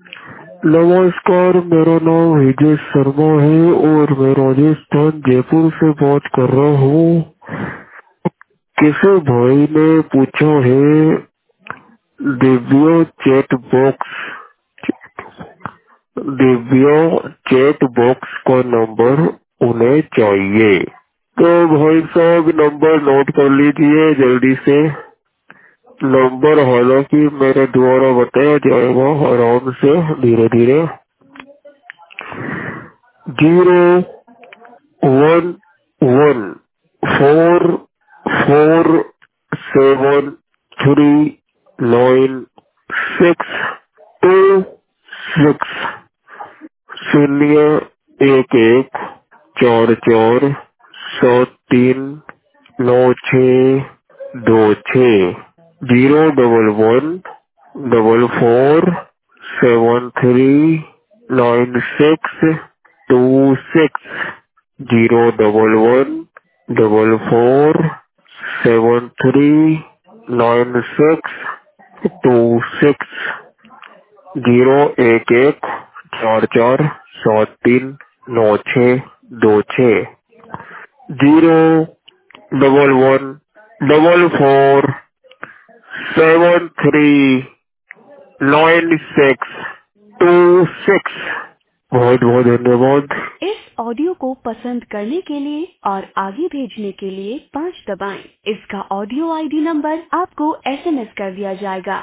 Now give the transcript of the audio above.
नमस्कार, मेरा नाम विजय शर्मा है और मैं राजस्थान जयपुर से बात कर रहा हूँ। किसी भाई ने पूछा है Divya chat box Divya chat box का नंबर उन्हें चाहिए। तो भाई साहब नंबर नोट कर लीजिए जल्दी से। नंबर हालांकि मेरे द्वारा बताया जाएगा आराम से धीरे धीरे। 0114739626 0114439626 01144739626 01144739626 01144739626। बहुत बहुत धन्यवाद। इस ऑडियो को पसंद करने के लिए और आगे भेजने के लिए 5 दबाएं। इसका ऑडियो आईडी नंबर आपको एसएमएस कर दिया जाएगा।